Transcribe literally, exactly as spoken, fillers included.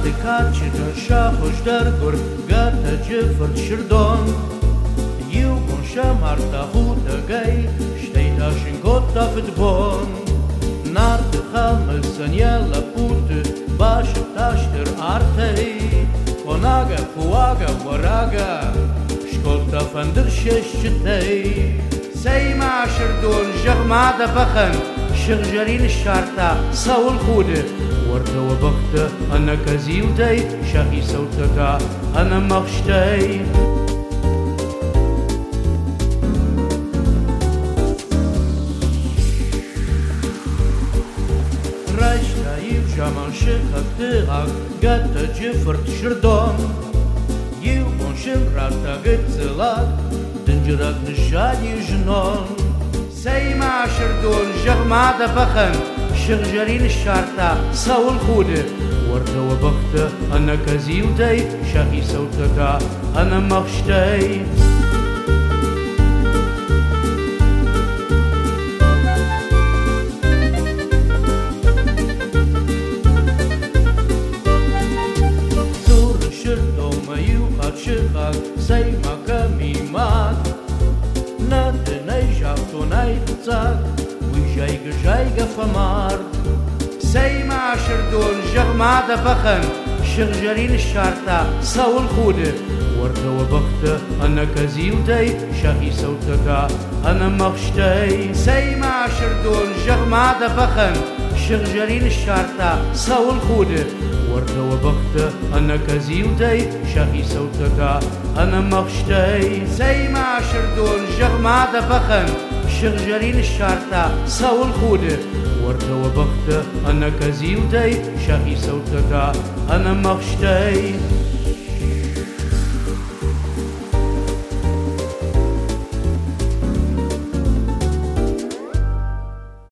kaçıda şahoş dergur gata cifert şirdon Jiu bon shamarta huta gay steita shingotta fitbon Nar de khalmesen yalla pute bash tashter artei Konaga fuaga waraga shkolta fandir sheshtei Seyma shirdul jagmada bakhan شغجرين الشارطة صاو الخودة وردة وبختة أنا كزيوتي شاقي صوتك أنا مخشتي رايشتا يبجامن شخك تغاك قد جفرت شردون يوبون شمراتا قد زلاك دنجرك نشادي جنون سيما شردون جغمادة بخن شغجرين الشارطة صاو الخودة وردة وبختة أنا كزيوتي شاقي صوتك أنا مخشتي زور شردو ما يوخد شخك سيما كميمات Tonaytzak, ويجايق جايق فمار سيما شردون جغمادة بخن شغجرين الشارطة صاو الخودة وردة وبختة أنا كزيوتي شاقي صوتك أنا مخشتي سيما شردون جغمادة بخن شغجرين الشارطة صاو الخودة وردة وبختة أنا كزيوتي شاقي صوتك أنا مخشتي سيما شردون جغمادة بخن شغجرين الشارطة صاو الخودة وردة وبختة أنا كزيوتي شاقي صوتك أنا مخشتي